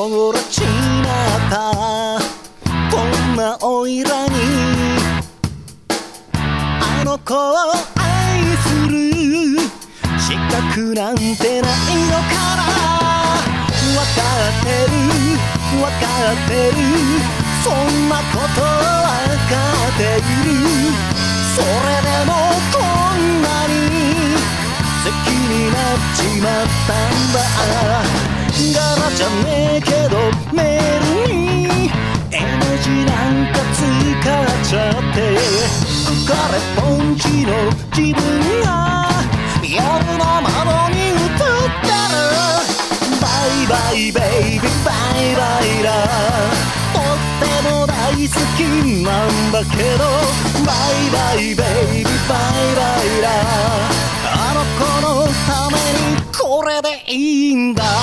心地なったこんなおいらにあの子を愛する資格なんてないのかな。わかってるわかってるそんなことわかっている。それでもこんなに好きになっちまったんだ。柄じゃねえけどメールに絵文字なんか使っちゃって浮かれポンチの自分が夜の窓に映ってる。バイバイベイビーバイバイだとっても大好きなんだけどバイバイベイビーバイバイだあの子のためにこれでいいんだ。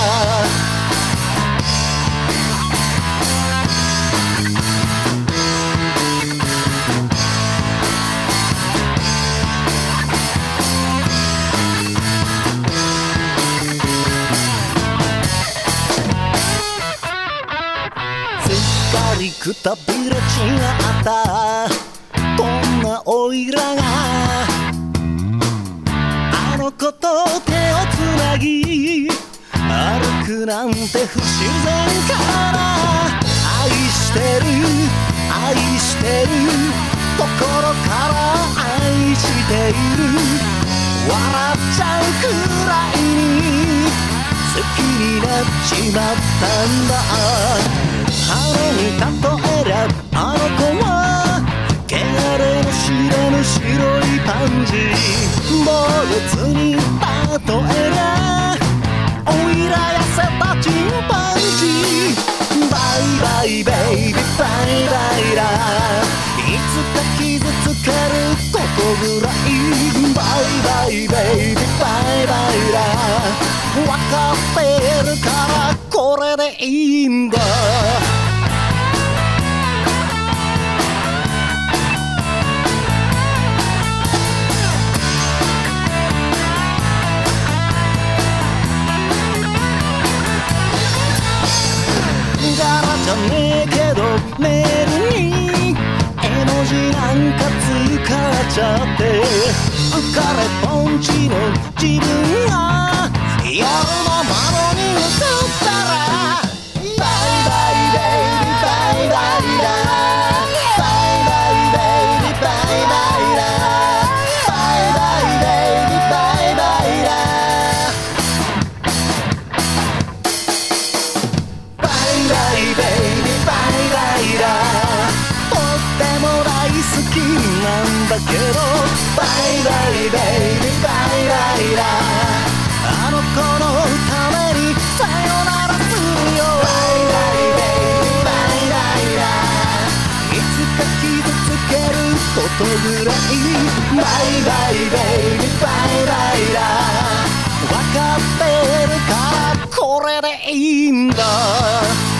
すっかりくたびれちまったこんなおいらがあの子と手をつなぎ歩くなんて不自然から愛してる愛してる心から愛している。笑っちゃうくらいに好きになっちまったんだ。花に例えりゃあの子は汚れの知らぬ白いパンジー。坊主に例えりゃおいら痩せたチンパンジー。バイバイベイビーバイバイだいつか傷つけることぐらいバイバイベイビーバイバイだわかってるからこれでいいんだ。柄じゃねえけどメールに絵文字なんか使っちゃって浮かれポンチの自分が夜の窓に映ったらバイバイベイビーバイバイだバイバイベイビーバイバイだバイバイベイビーバイバイだバイバイベイビーバイバイだとっても大好きなんだけどバイバイベイビーバイバイだあの子のためにさよならするよバイバイベイビーバイバイだいつか傷つけることぐらいバイバイベイビーバイバイだわかってるからこれでいいんだ。